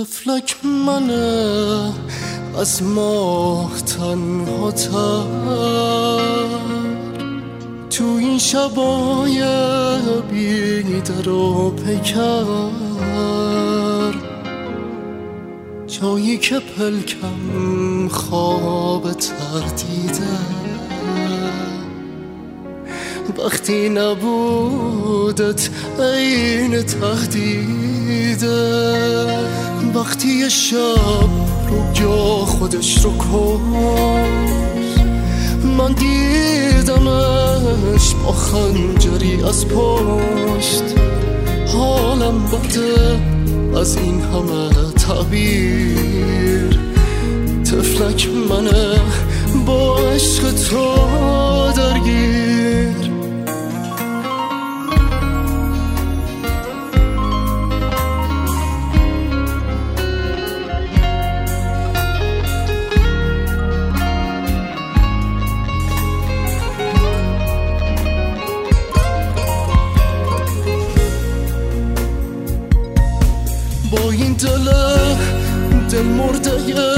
طفلک منه از ما تنها تر تو این شبای بیدر و پیکر، جایی که پلکم خواب تردیده، وقتی نبودت عین تهدیده، وقتی یه شب رویا خودش رو کشت، من دیدمش با خنجری از پشت، حالم بده از این همه تعبیر، طفلک منه با عشق تو درگیر. با این دل مرده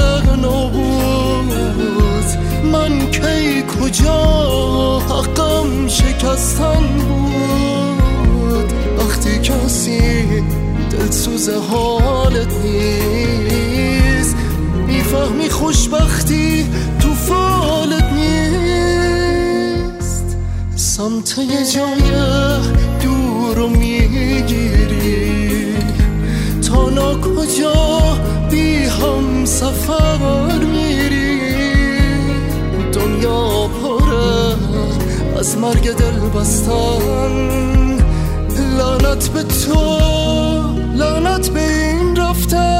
نابود، من کی کجا حقم شکستن بود، وقتی کسی دلسوز حالت نیست، میفهمی خوشبختی تو فالت نیست، سمت یه جای دور رو میگیری، تا کجا بی هم سفر میری، دنیا پره از مرگ دل بستن، لعنت به تو، لعنت به این رفتن.